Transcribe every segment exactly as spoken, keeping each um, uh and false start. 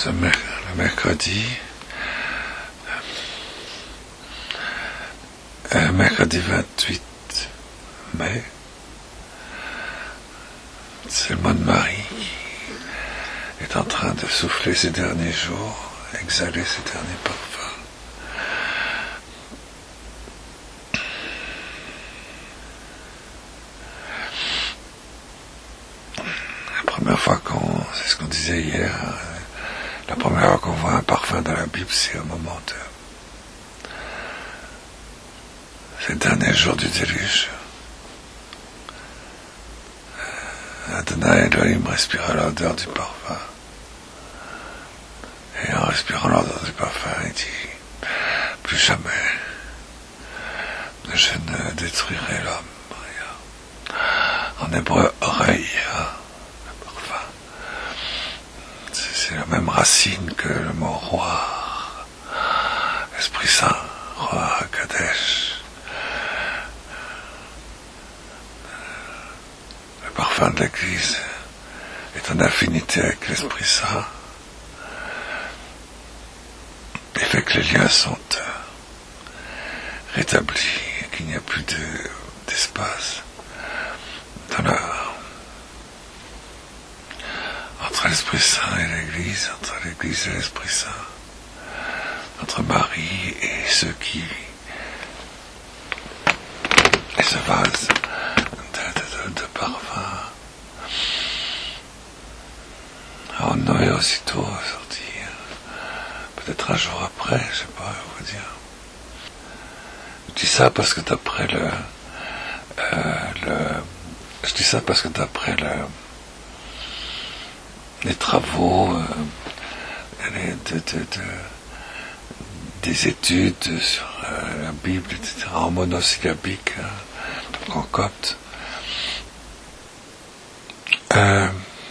ce mer- le mercredi, euh, mercredi vingt-huit mai, c'est le mois de Marie qui est en train de souffler ces derniers jours, exhaler ces derniers parfums. La première fois qu'on, c'est ce qu'on disait hier, la première fois qu'on voit un parfum dans la Bible, c'est au moment de ces derniers jours du déluge. Adonai Elohim respira l'odeur du parfum. Et en respirant l'odeur du parfum, il dit, plus jamais je ne détruirai l'homme. En hébreu, oreille, le parfum. C'est, c'est la même racine que le mot roi, Esprit Saint, roi Kadesh. Le parfum de l'Église est en affinité avec l'Esprit Saint. Il fait que les liens sont rétablis et qu'il n'y a plus de, d'espace dans la, entre l'Esprit Saint et l'Église, entre l'Église et l'Esprit Saint, entre Marie et ceux qui, et ce vase de, de, de, de parfum. Alors Noé aussitôt sorti, peut-être un jour après, je sais pas, je vous dire. Je dis ça parce que d'après le, euh, le, je dis ça parce que d'après le, les travaux, euh, les, de, de, de, des études sur euh, la Bible, et cetera, en monosyllabique, hein, donc en copte, euh,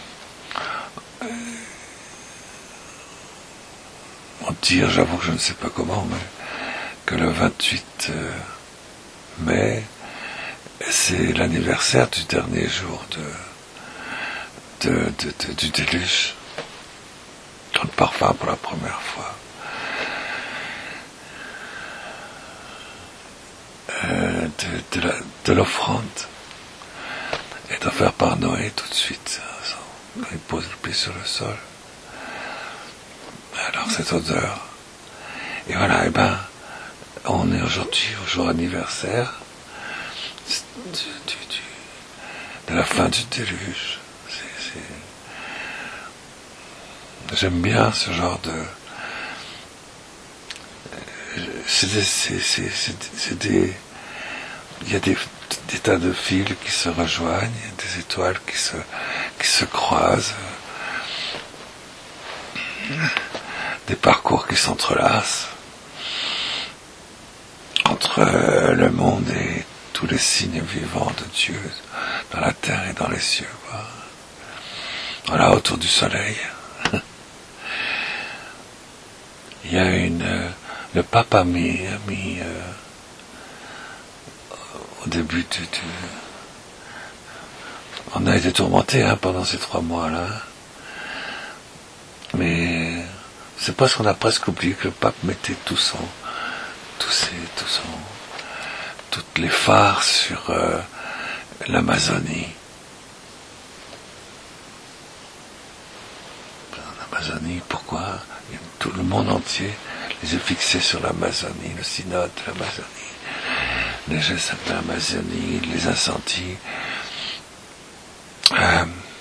on dire, j'avoue que je ne sais pas comment, mais que le vingt-huit mai, c'est l'anniversaire du dernier jour de, de, de, de, du déluge, dans le parfum pour la première fois. Euh, de, de, la, de l'offrande est offert par Noé tout de suite, quand il pose le pied sur le sol. Alors cette odeur, et voilà, et ben, on est aujourd'hui au jour anniversaire du, du, du, de la fin du déluge. C'est, c'est... J'aime bien ce genre de... C'est des... C'est, c'est, c'est, c'est des... Il y a des, des tas de fils qui se rejoignent, des étoiles qui se, qui se croisent, des parcours qui s'entrelacent entre le monde et tous les signes vivants de Dieu dans la terre et dans les cieux, quoi. Voilà, autour du soleil. Il y a une... Le pape a mis... A mis euh, au début du... du on a été tourmentés hein, pendant ces trois mois-là. Mais c'est parce qu'on a presque oublié que le pape mettait tout son... Tous ces, tout son, toutes les phares sur euh, l'Amazonie. L'Amazonie, pourquoi tout le monde entier les a fixés sur l'Amazonie, le synode de l'Amazonie, les gestes de l'Amazonie, les incendies. Euh,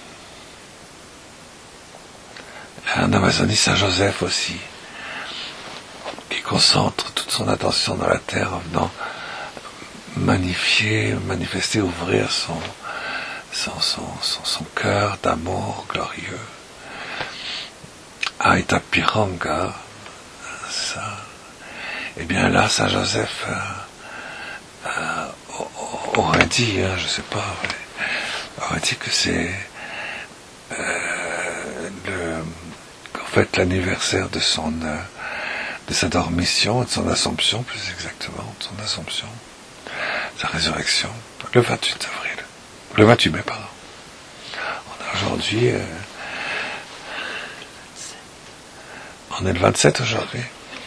en Amazonie, Saint-Joseph aussi, qui concentre toute son attention dans la terre en venant magnifier, manifester, ouvrir son, son, son, son, son cœur d'amour glorieux. À Itapiranga, ça. Eh bien là, Saint Joseph euh, euh, aurait dit, hein, je sais pas, aurait dit que c'est euh, le, en fait l'anniversaire de son euh, de sa dormition et de son assomption, plus exactement, de son assomption, sa résurrection, le vingt-huit avril, le vingt-huit mai, pardon. On a aujourd'hui euh, On est le vingt-sept aujourd'hui.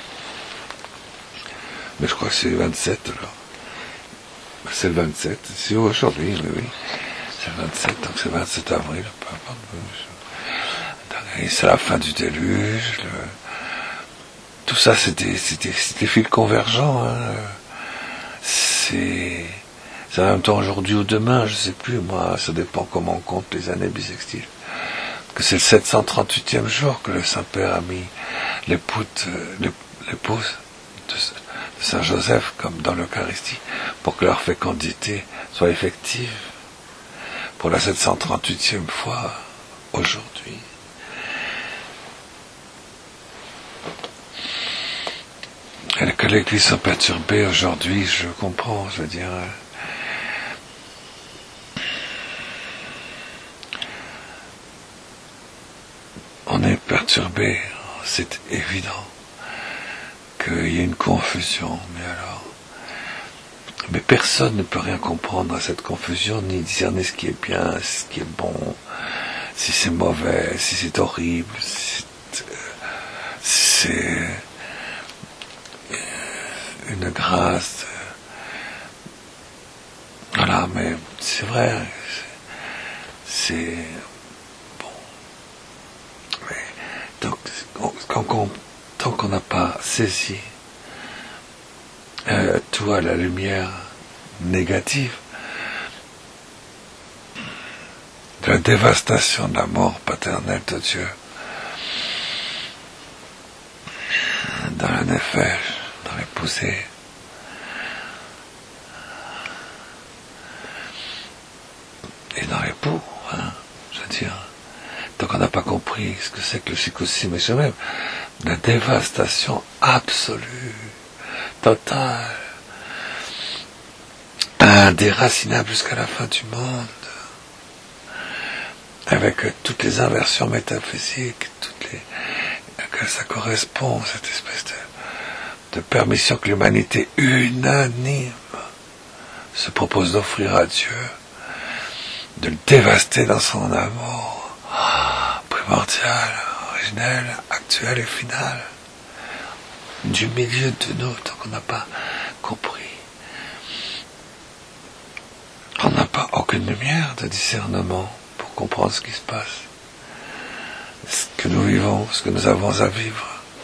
Mais je crois que c'est le vingt-sept alors. C'est le vingt-sept. C'est aujourd'hui, mais oui. C'est le vingt-sept, donc c'est le vingt-sept avril. Peu importe. Et c'est la fin du déluge. Le... Tout ça, c'est des, c'est des, c'est des fils convergents. Hein. C'est... c'est en même temps aujourd'hui ou demain, je sais plus. Moi, ça dépend comment on compte les années bissextiles. Que c'est le sept cent trente-huitième jour que le Saint-Père a mis l'épouse de Saint-Joseph comme dans l'Eucharistie pour que leur fécondité soit effective pour la sept cent trente-huitième fois aujourd'hui. Et que l'Église soit perturbée aujourd'hui, je comprends, je veux dire... On est perturbé, c'est évident qu'il y a une confusion, mais alors... Mais personne ne peut rien comprendre à cette confusion, ni discerner ce qui est bien, ce qui est bon, si c'est mauvais, si c'est horrible, si c'est une grâce. Voilà, mais c'est vrai, c'est... Donc, quand on, tant qu'on n'a pas saisi euh, tout à la lumière négative de la dévastation de la mort paternelle de Dieu, dans la nefesh, dans les poussées, et dans les poux, hein, je veux dire. Tant qu'on n'a pas compris ce que c'est que le Shikosim et même la dévastation absolue, totale, indéracinable jusqu'à la fin du monde, avec toutes les inversions métaphysiques, toutes les, que ça correspond, cette espèce de, de permission que l'humanité unanime se propose d'offrir à Dieu, de le dévaster dans son amour, primordial, originel, actuel et final, du milieu de nous, tant qu'on n'a pas compris. On n'a pas aucune lumière de discernement pour comprendre ce qui se passe, ce que nous vivons, ce que nous avons à vivre.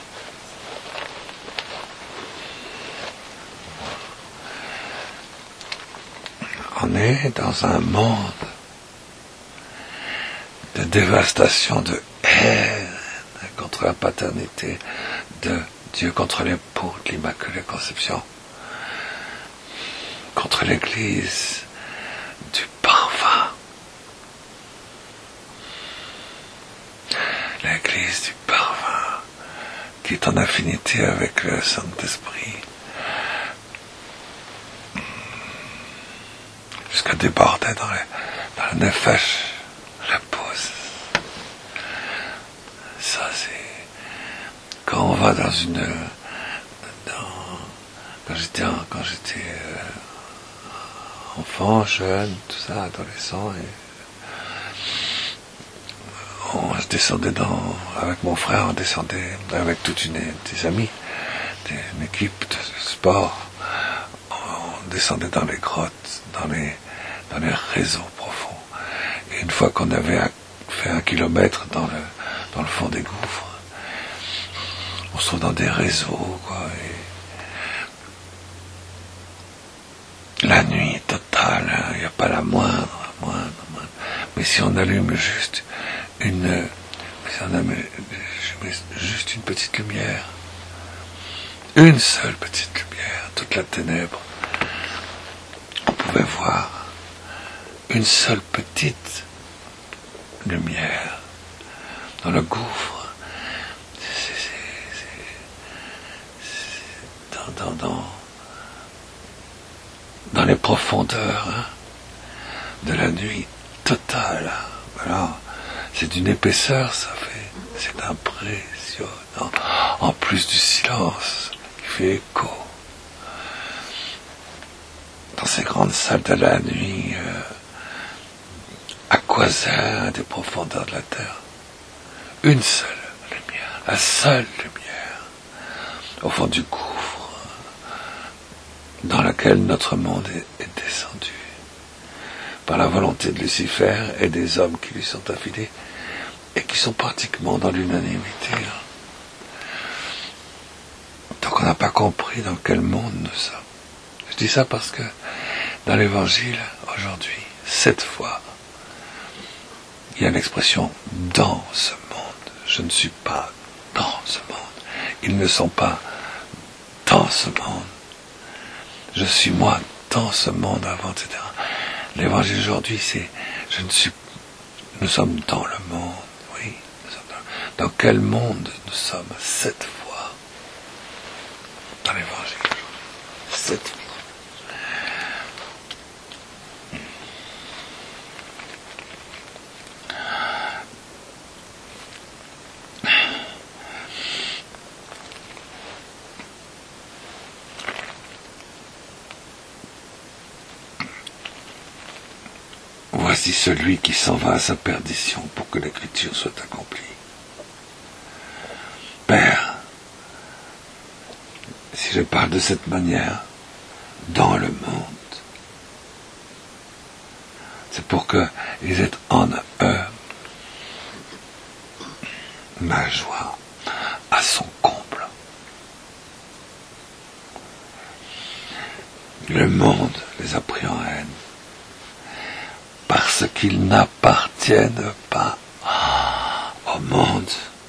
On est dans un monde de dévastation, de haine contre la paternité de Dieu, contre l'époux de l'Immaculée Conception, contre l'Église du parfum, l'Église du parfum qui est en affinité avec le Saint-Esprit, jusqu'à déborder dans, les, dans le nefesh, la pose. Ça, c'est quand on va dans une dans, quand j'étais quand j'étais euh, enfant, jeune, tout ça, adolescent, et on je descendais dans avec mon frère, on descendait avec toute une des amis, des, une équipe de sport, on descendait dans les grottes, dans les dans les réseaux profonds. Et une fois qu'on avait fait un kilomètre dans le dans le fond des gouffres, on se trouve dans des réseaux, quoi, et la nuit totale, il n'y a pas la moindre, moindre, moindre. Mais si on allume juste une, si on allume juste une petite lumière, une seule petite lumière, toute la ténèbre, on pouvait voir une seule petite lumière dans le gouffre, c'est, c'est, c'est, c'est dans, dans, dans, dans les profondeurs, hein, de la nuit totale. Alors, c'est d'une épaisseur, ça fait, c'est impressionnant. En plus du silence qui fait écho dans ces grandes salles de la nuit, euh, aquasaires des profondeurs de la terre. Une seule lumière, la seule lumière, au fond du gouffre dans lequel notre monde est, est descendu, par la volonté de Lucifer et des hommes qui lui sont affidés, et qui sont pratiquement dans l'unanimité. Donc on n'a pas compris dans quel monde nous sommes. Je dis ça parce que dans l'Évangile, aujourd'hui, cette fois, il y a l'expression « dans ce monde ». Je ne suis pas dans ce monde. Ils ne sont pas dans ce monde. Je suis moi dans ce monde avant, et cetera. L'Évangile aujourd'hui, c'est « je ne suis nous sommes dans le monde ». Oui, nous sommes dans, dans quel monde nous sommes cette fois dans l'Évangile. Cette fois. Voici celui qui s'en va à sa perdition pour que l'écriture soit accomplie. Père, si je parle de cette manière, dans le monde, c'est pour qu'ils aient en eux ma joie à son comble. Le monde les a pris en haine, parce qu'ils n'appartiennent pas au monde.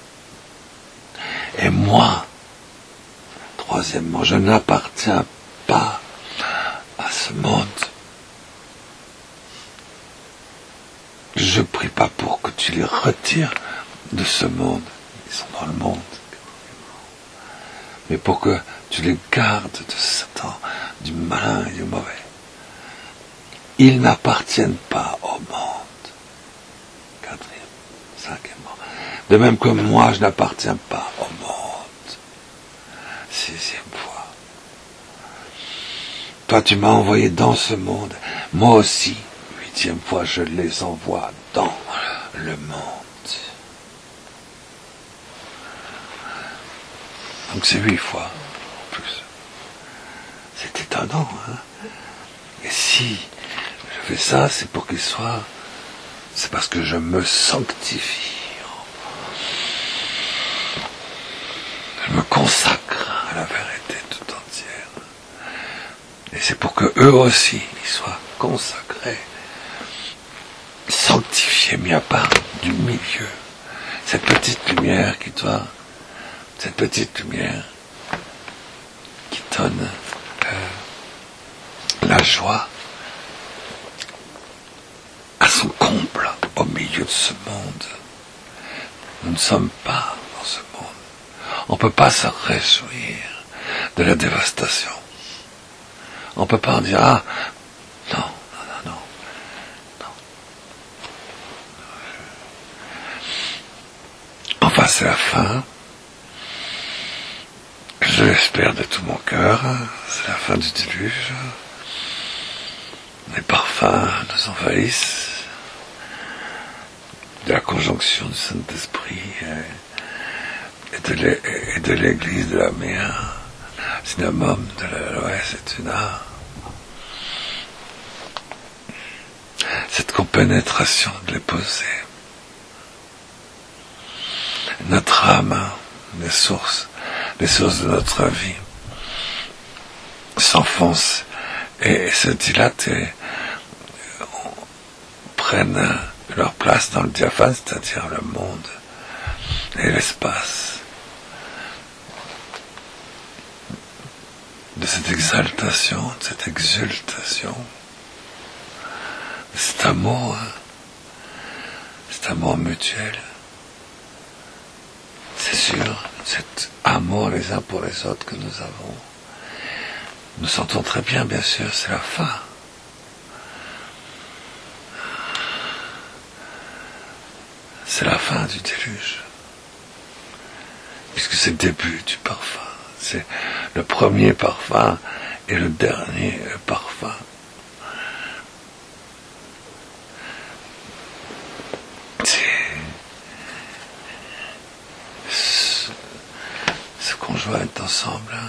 Et moi, troisièmement, je n'appartiens pas à ce monde. Je prie pas pour que tu les retires de ce monde. Ils sont dans le monde. Mais pour que tu les gardes de Satan, du malin et du mauvais. Ils n'appartiennent pas au monde. Quatrième, cinquièmement. De même que moi, je n'appartiens pas au monde. Sixième fois. Toi, tu m'as envoyé dans ce monde. Moi aussi, huitième fois, je les envoie dans le monde. Donc c'est huit fois, en plus. C'est étonnant, hein. Et si je fais ça, c'est pour qu'il soit... C'est parce que je me sanctifie. Je me consacre à la vérité tout entière. Et c'est pour que eux aussi, ils soient consacrés, sanctifiés, mis à part du milieu. Cette petite lumière qui doit... Cette petite lumière qui donne euh, la joie à son comble au milieu de ce monde. Nous ne sommes pas dans ce monde. On ne peut pas se réjouir de la dévastation. On ne peut pas en dire, ah, non, non, non, non, non. Enfin, c'est la fin. Je l'espère de tout mon cœur. C'est la fin du déluge. Les parfums nous envahissent. De la conjonction du Saint-Esprit et de l'Église de la mer, synonyme de l'Ouest et du Nord. Cette compénétration de l'épousé. Notre âme, les sources, les sources de notre vie, s'enfoncent et se dilatent et prennent leur place dans le diaphane, c'est-à-dire le monde et l'espace. De cette exaltation, de cette exultation, de cet amour, cet amour mutuel. C'est sûr, cet amour les uns pour les autres que nous avons. Nous sentons très bien, bien sûr, c'est la fin. C'est la fin du déluge. Puisque c'est le début du parfum. C'est le premier parfum et le dernier parfum. C'est heureux d'être ensemble. Hein.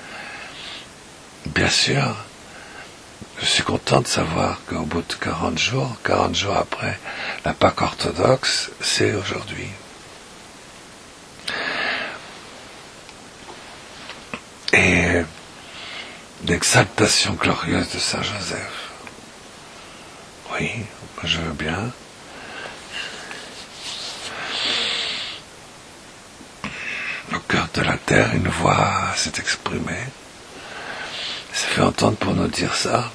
Bien sûr, je suis content de savoir qu'au bout de quarante jours, quarante jours après la Pâque orthodoxe, c'est aujourd'hui. Et l'exaltation glorieuse de Saint Joseph. Oui, je veux bien. Au cœur de la terre, une voix s'est exprimée. S'est fait entendre pour nous dire ça.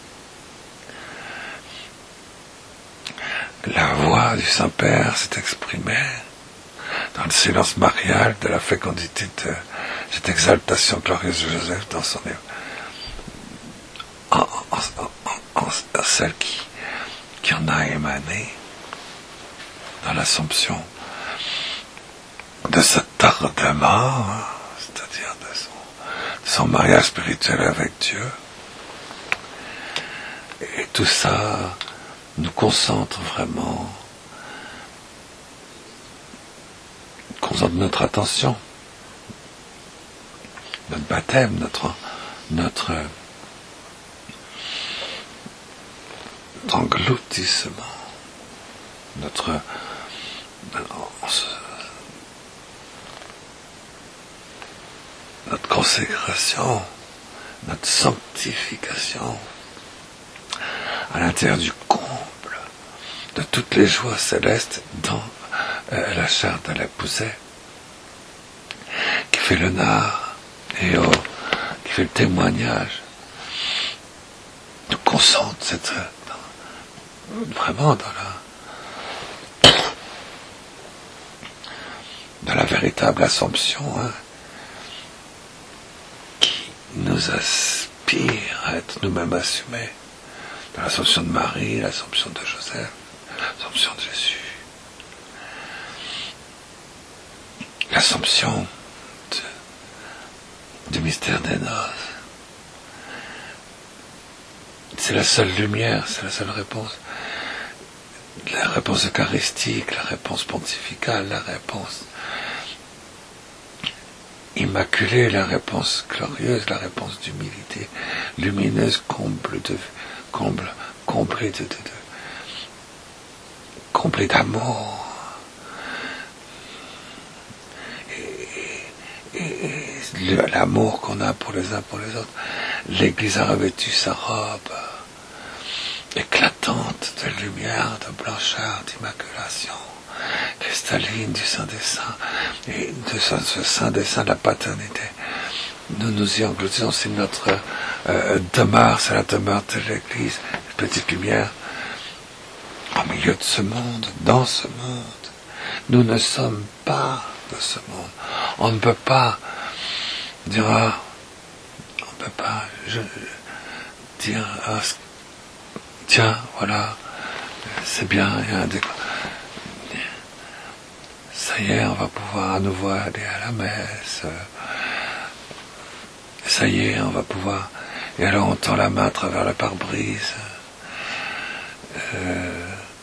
La voix du Saint-Père s'est exprimée dans le silence marial de la fécondité de cette exaltation glorieuse de Joseph dans son en, en, en, en, en celle qui, qui en a émané dans l'Assomption de ce tardement, c'est-à-dire de son, de son mariage spirituel avec Dieu. Et tout ça nous concentre vraiment, concentre notre attention, notre baptême, notre notre, notre engloutissement, notre notre consécration, notre sanctification à l'intérieur du comble de toutes les joies célestes dans euh, la chair de l'épousée qui fait le nard et oh, qui fait le témoignage nous concentre cette, dans, vraiment dans la dans la véritable Assomption hein, qui nous aspire à être nous-mêmes assumés dans l'Assomption de Marie, l'Assomption de Joseph, l'Assomption de Jésus, l'Assomption de, du mystère des noces. C'est la seule lumière, c'est la seule réponse. La réponse eucharistique, la réponse pontificale, la réponse immaculée, la réponse glorieuse, la réponse d'humilité, lumineuse, comble de comble, comblé de, de, de comblé d'amour. Et, et, et l'amour qu'on a pour les uns pour les autres. L'Église a revêtu sa robe éclatante de lumière, de blancheur, d'immaculation, cristalline du Saint des Saints, et de ce, ce Saint des Saints de la paternité. Nous nous y engloutissons, c'est notre euh, demeure, c'est la demeure de l'Église, une petite lumière, au milieu de ce monde, dans ce monde. Nous ne sommes pas de ce monde. On ne peut pas dire, ah, on ne peut pas je, dire, ah, tiens, voilà, c'est bien, il y a un décor. Ça y est, on va pouvoir à nouveau aller à la messe. Ça y est, on va pouvoir... Et alors on tend la main à travers le pare-brise. Euh...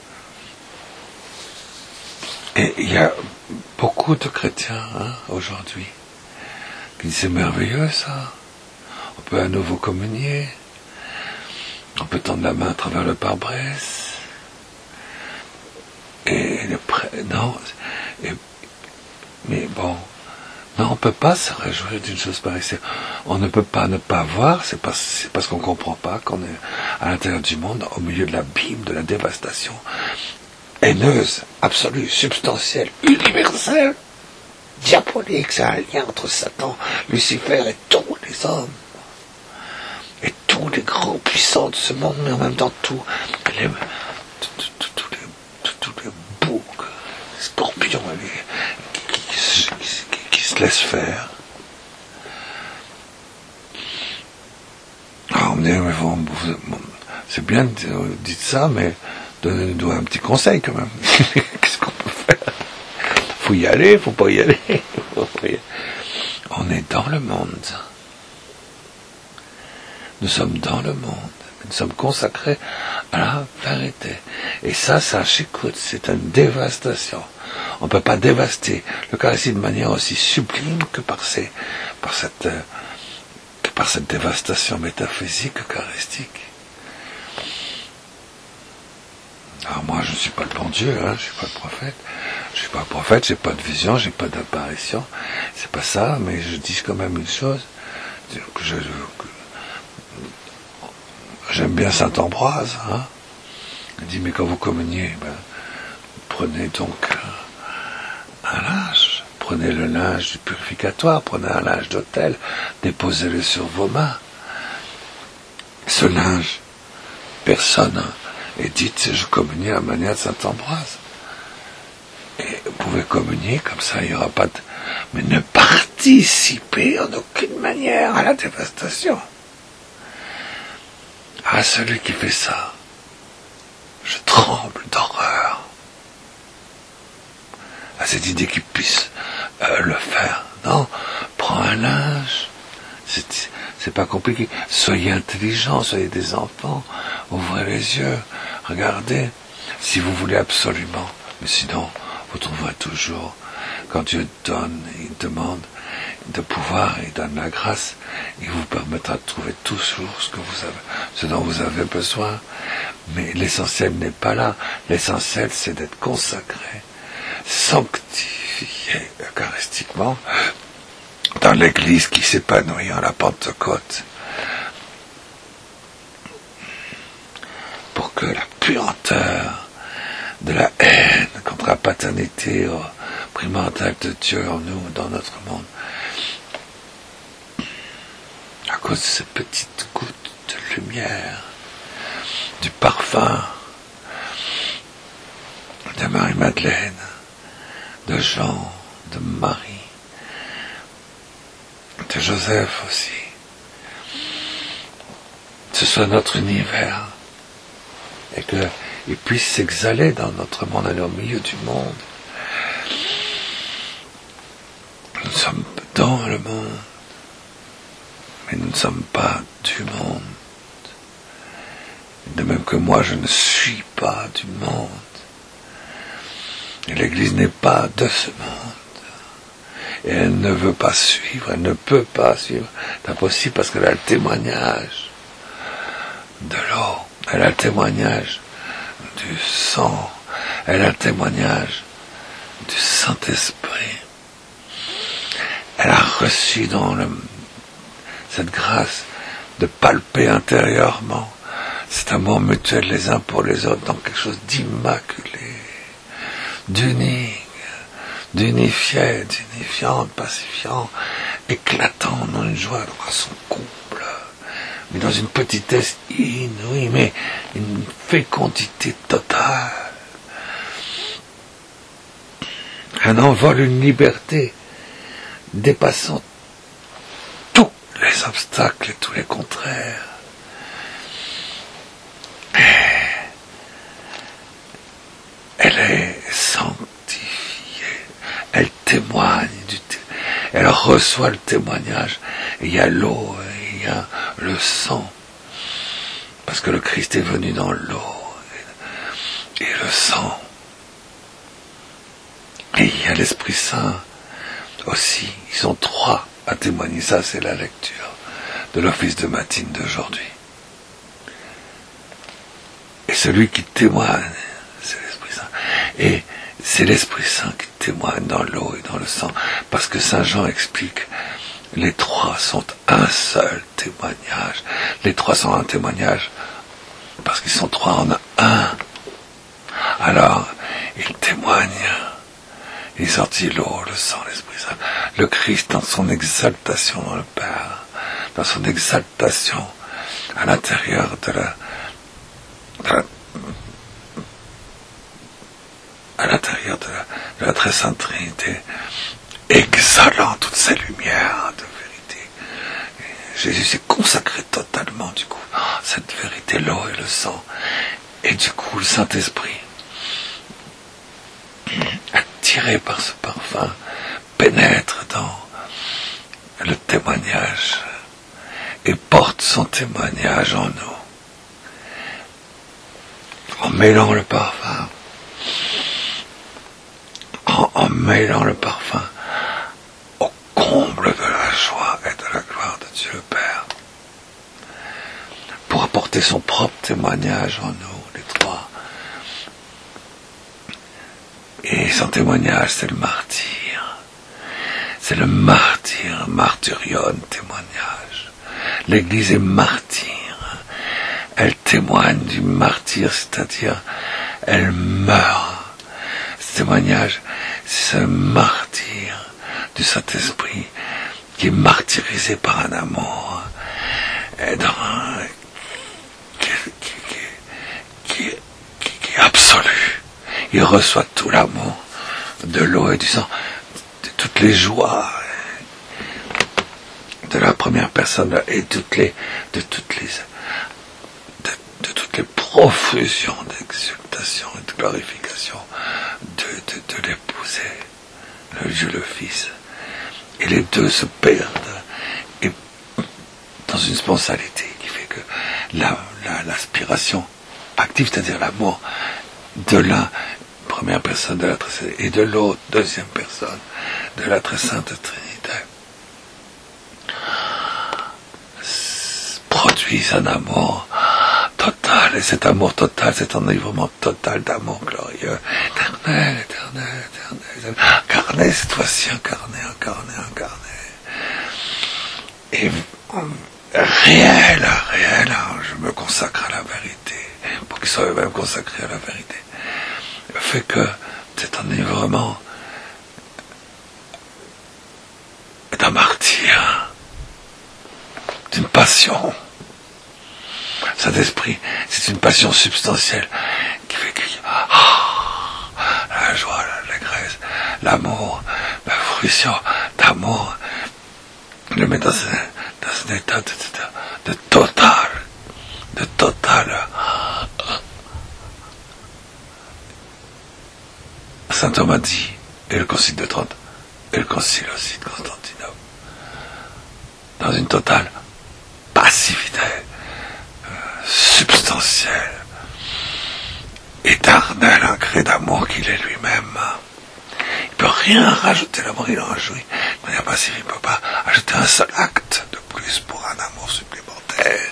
Et il y a beaucoup de chrétiens hein, aujourd'hui qui disent c'est merveilleux ça. On peut à nouveau communier. On peut tendre la main à travers le pare-brise. Et le prêtre... Non. Et... Mais bon... Non, on ne peut pas se réjouir d'une chose pareille. On ne peut pas ne pas voir, c'est parce, c'est parce qu'on ne comprend pas qu'on est à l'intérieur du monde, au milieu de l'abîme, de la dévastation, haineuse, absolue, substantielle, universelle, diabolique. C'est un lien entre Satan, Lucifer et tous les hommes. Et tous les grands puissants de ce monde, mais en même temps tous les, tous les, tous les boucs, les scorpions, les, qui, qui, qui, qui se laissent faire. Alors on me dit, mais bon, c'est bien de dire ça, mais donnez-nous un petit conseil quand même. Qu'est-ce qu'on peut faire? Faut y aller, faut pas y aller. On est dans le monde. Nous sommes dans le monde. Nous sommes consacrés à la vérité. Et ça, ça j'écoute, c'est une dévastation. On ne peut pas dévaster l'Eucharistie de manière aussi sublime que par, ces, par, cette, que par cette dévastation métaphysique eucharistique. Alors moi, je ne suis pas le bon Dieu, hein, je ne suis pas le prophète. Je ne suis pas le prophète, je n'ai pas de vision, je n'ai pas d'apparition. C'est pas ça, mais je dis quand même une chose. Que je, que, j'aime bien saint Ambroise. Hein. Il dit, mais quand vous communiez, ben, prenez donc un linge. Prenez le linge du purificatoire, prenez un linge d'autel, déposez-le sur vos mains. Ce linge, personne... Et dites, je communie à la manière de saint Ambroise. Et vous pouvez communier, comme ça il n'y aura pas de... Mais ne participez en aucune manière à la dévastation. À celui qui fait ça, je tremble d'horreur. À cette idée qu'il puisse euh, le faire. Non, prends un linge. C'est, c'est pas compliqué. Soyez intelligents, soyez des enfants. Ouvrez les yeux. Regardez, si vous voulez absolument. Mais sinon, vous trouverez toujours. Quand Dieu donne, il demande de pouvoir, il donne la grâce, il vous permettra de trouver toujours ce que vous avez, ce dont vous avez besoin. Mais l'essentiel n'est pas là. L'essentiel, c'est d'être consacré, sanctifié eucharistiquement dans l'Église qui s'épanouit en la Pentecôte. Pour que la puanteur de la haine contre la paternité primordiale de Dieu en nous, dans notre monde, à cause de ces petites gouttes de lumière, du parfum de Marie-Madeleine, de Jean, de Marie, de Joseph aussi, ce soit notre univers, et qu'il puisse s'exhaler dans notre monde, aller au milieu du monde. Nous sommes dans le monde, mais nous ne sommes pas du monde. De même que moi, je ne suis pas du monde. Et l'Église n'est pas de ce monde. Et elle ne veut pas suivre, elle ne peut pas suivre. C'est impossible parce qu'elle a le témoignage de l'eau, elle a le témoignage du sang, elle a le témoignage du Saint-Esprit. Elle a reçu dans le, cette grâce de palper intérieurement cet amour mutuel les uns pour les autres dans quelque chose d'immaculé, d'unique, d'unifié, d'unifiant, de pacifiant, éclatant dans une joie, dans son couple, mais dans une petitesse inouïe, mais une fécondité totale, un envol, une liberté dépassant tous les obstacles et tous les contraires. Elle est sanctifiée, elle témoigne, du té- elle reçoit le témoignage, et il y a l'eau, et il y a le sang, parce que le Christ est venu dans l'eau, et, et le sang, et il y a l'Esprit Saint aussi, ils sont trois à témoigner, ça c'est la lecture de l'office de matine d'aujourd'hui. Et celui qui témoigne, c'est l'Esprit Saint. Et c'est l'Esprit Saint qui témoigne dans l'eau et dans le sang. Parce que Saint Jean explique, les trois sont un seul témoignage. Les trois sont un témoignage parce qu'ils sont trois en un. Alors, ils témoignent. Il sortit l'eau, le sang, l'Esprit Saint. Le Christ dans son exaltation dans le Père, dans son exaltation à l'intérieur de la à l'intérieur de la, de la très sainte Trinité, exhalant toutes ces lumières de vérité. Et Jésus s'est consacré totalement, du coup, cette vérité, l'eau et le sang. Et du coup, le Saint-Esprit, attiré par ce parfum, pénètre dans le témoignage et porte son témoignage en nous. mêlant le parfum, en, en mêlant le parfum au comble de la joie et de la gloire de Dieu le Père, pour apporter son propre témoignage en nous, les trois. Et son témoignage, c'est le martyr. C'est le martyr, martyrion, témoignage. L'Église est martyr. Elle témoigne du martyr, c'est-à-dire, elle meurt. Ce témoignage, c'est ce martyr du Saint-Esprit qui est martyrisé par un amour et dans, qui, qui, qui, qui, qui, qui est absolu. Il reçoit tout l'amour de l'eau et du sang, de toutes les joies de la première personne et toutes les, de toutes les, de, de toutes les profusions d'exultation et de glorification de, de, de l'épouser, le Dieu le Fils. Et les deux se perdent et dans une spontanéité qui fait que la, la, l'aspiration active, c'est-à-dire l'amour de l'un, première personne de la très sainte, et de l'autre, deuxième personne de la très sainte Trinité, produisent un amour total, et cet amour total, cet enivrement total d'amour glorieux, éternel, éternel, éternel, incarné cette fois-ci, incarné, incarné, incarné, et réel, réel, je me consacre à la vérité, pour qu'il soit même consacré à la vérité, fait que cet enivrement est un martyr, d'une passion. Saint-Esprit, c'est une passion substantielle qui fait que oh, la joie, l'allégresse, l'amour, la fruition d'amour, le met dans un, dans un état de, de, de total, de total. Saint Thomas dit, et le Concile de Trente, et le Concile aussi de Constantinople, dans une totale passivité substantielle, éternel, un cré d'amour qu'il est lui-même. Il ne peut rien rajouter, l'amour il en rajoute. De manière passive, il ne peut pas ajouter un seul acte de plus pour un amour supplémentaire.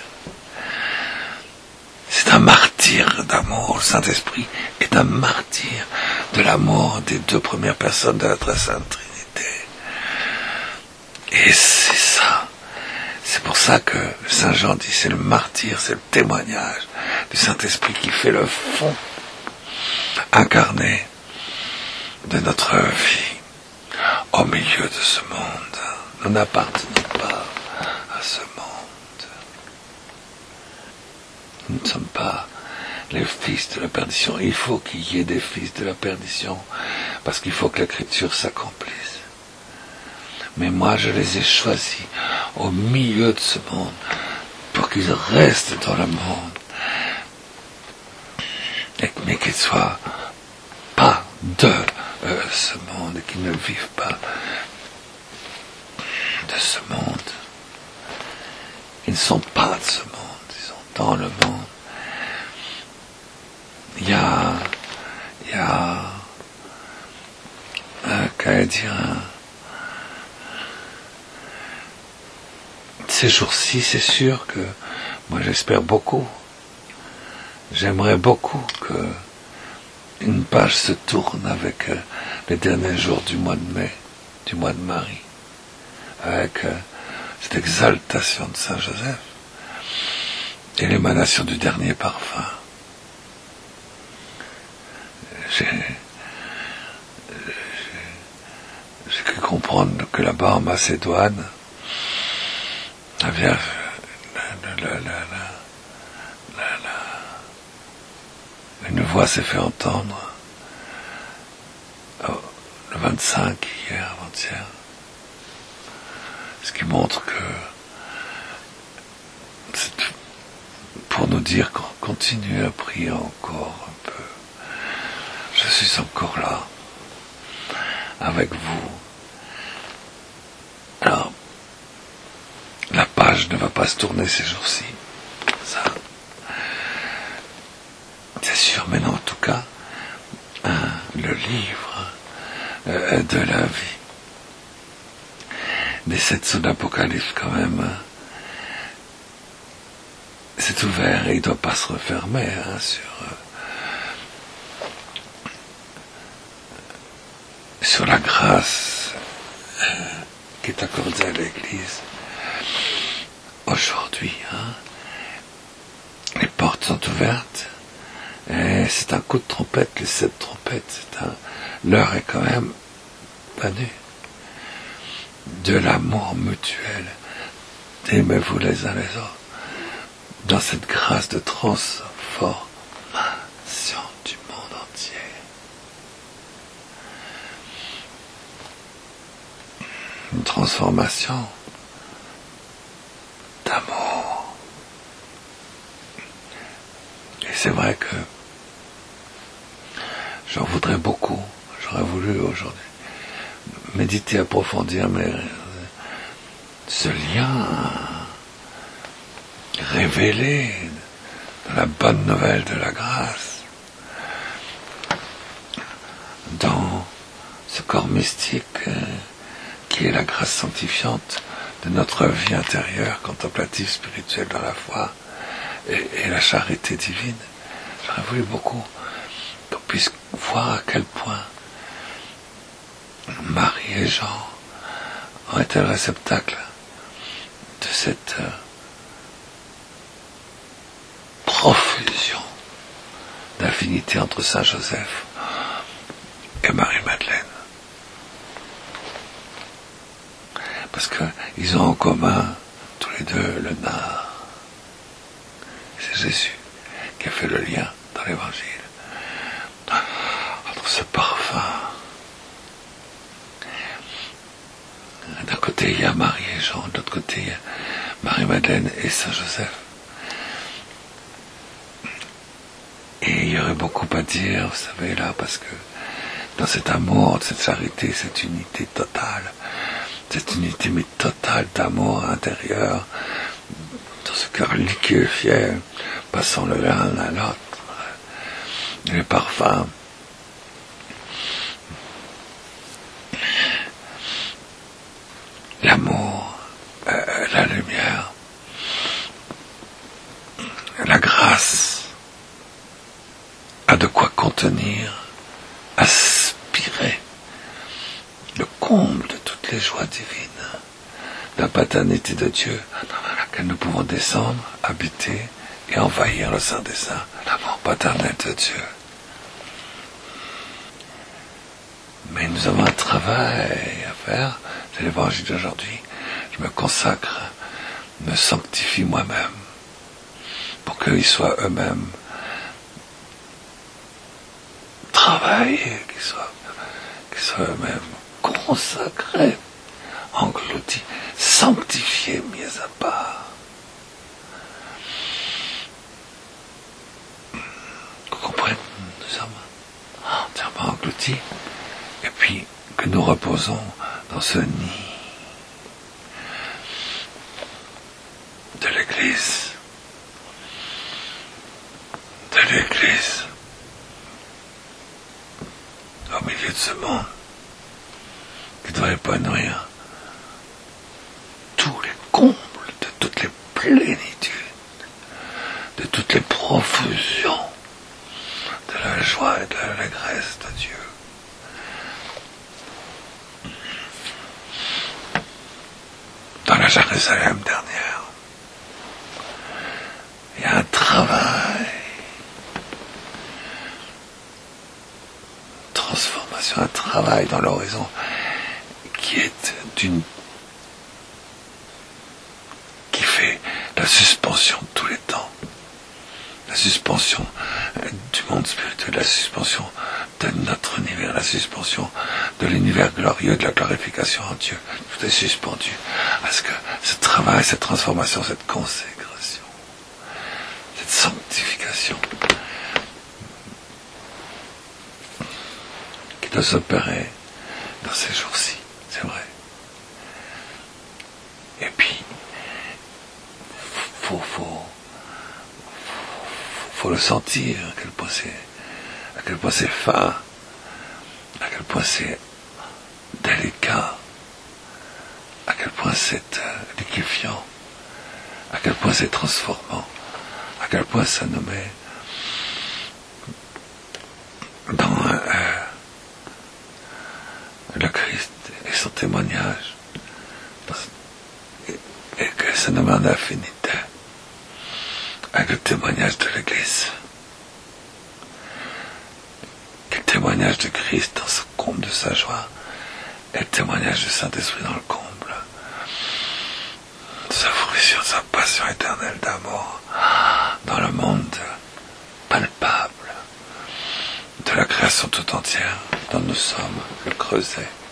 C'est un martyr d'amour. Le Saint-Esprit est un martyr de l'amour des deux premières personnes de la très sainte Trinité. Et c'est ça. C'est pour ça que Saint Jean dit, c'est le martyr, c'est le témoignage du Saint-Esprit qui fait le fond incarné de notre vie au milieu de ce monde. Nous n'appartenons pas à ce monde. Nous ne sommes pas les fils de la perdition. Il faut qu'il y ait des fils de la perdition parce qu'il faut que l'Écriture s'accomplisse. Mais moi, je les ai choisis au milieu de ce monde pour qu'ils restent dans le monde, et, mais qu'ils ne soient pas de euh, ce monde, et qu'ils ne vivent pas de ce monde. Ils ne sont pas de ce monde, ils sont dans le monde. Il y a, il y a, euh, qu'à dire, un, ces jours-ci, c'est sûr que moi j'espère beaucoup. J'aimerais beaucoup que une page se tourne avec euh, les derniers jours du mois de mai, du mois de Marie, avec euh, cette exaltation de Saint Joseph et l'émanation du dernier parfum. J'ai, j'ai, j'ai cru comprendre que là-bas en Macédoine, la Vierge, la, la, la, la, la, la, une voix s'est fait entendre oh, le vingt-cinq, hier, avant-hier, ce qui montre que c'est pour nous dire qu'on continue à prier encore un peu. Je suis encore là, avec vous. Alors, la page ne va pas se tourner ces jours-ci. Ça, c'est sûr, mais cas, hein, le livre euh, de la vie. Des sept sceaux d'Apocalypse, quand même, hein, c'est ouvert et il ne doit pas se refermer hein, sur, euh, sur la grâce euh, qui est accordée à l'Église aujourd'hui. Hein. Les portes sont ouvertes et c'est un coup de trompette, les sept trompettes, c'est un, l'heure est quand même venue de l'amour mutuel, aimez-vous les uns les autres, dans cette grâce de transformation du monde entier. Une transformation d'amour. Et c'est vrai que j'en voudrais beaucoup, j'aurais voulu aujourd'hui méditer, approfondir, mais ce lien révélé dans la bonne nouvelle de la grâce, dans ce corps mystique qui est la grâce sanctifiante de notre vie intérieure, contemplative, spirituelle dans la foi et, et la charité divine. J'aurais voulu beaucoup qu'on puisse voir à quel point Marie et Jean ont été le réceptacle de cette euh, profusion d'affinité entre Saint Joseph et Marie-Madeleine. Parce qu'ils ont en commun, tous les deux, le nard. C'est Jésus qui a fait le lien dans l'Évangile entre ce parfum. D'un côté, il y a Marie et Jean, de l'autre côté, il y a Marie-Madeleine et Saint-Joseph. Et il y aurait beaucoup à dire, vous savez, là, parce que dans cet amour, cette charité, cette unité totale, cette unité mais totale d'amour intérieur, dans ce cœur liquéfié, passant le l'un à l'autre, les parfums, l'amour, euh, la lumière, la grâce a de quoi contenir, aspirer le comble de toutes les joies divines, la paternité de Dieu, dans laquelle nous pouvons descendre, habiter et envahir le sein des saints, l'amour paternel de Dieu. Mais nous avons un travail à faire, c'est l'évangile d'aujourd'hui. Je me consacre, me sanctifie moi-même, pour qu'ils soient eux-mêmes travaillés, qu'ils soient, qu'ils soient eux-mêmes consacrés, engloutis, sanctifiés, mis à part. Vous comprenez, nous sommes entièrement engloutis, et puis que nous reposons dans ce nid de l'Église, de l'Église, au milieu de ce monde, qui doit épanouir tous les combles de toutes les plénitudes, de toutes les profusions de la joie et de l'allégresse de Dieu. Dans la Jérusalem dernière, il y a un travail, transformation, un travail dans l'horizon qui est d'une qui fait la suspension de tous les temps, la suspension du monde spirituel, la suspension de notre univers, la suspension de l'univers glorieux, de la glorification en Dieu. Tout est suspendu à ce que ce travail, cette transformation, cette consécration, cette sanctification qui doit s'opérer dans ces jours-ci, c'est vrai. Et puis, faut, faut, faut le sentir, à quel point c'est, à quel point c'est fin, à quel point c'est délicat, à quel point c'est euh, liquéfiant, à quel point c'est transformant, à quel point ça nous met dans euh, le Christ et son témoignage, et, et que ça nous met en affinité avec le témoignage de l'Église, que le témoignage de Christ dans ce comble de sa joie, et le témoignage du Saint-Esprit dans le comble de sa fruition, de sa passion éternelle d'amour dans le monde palpable de la création tout entière dont nous sommes le creuset.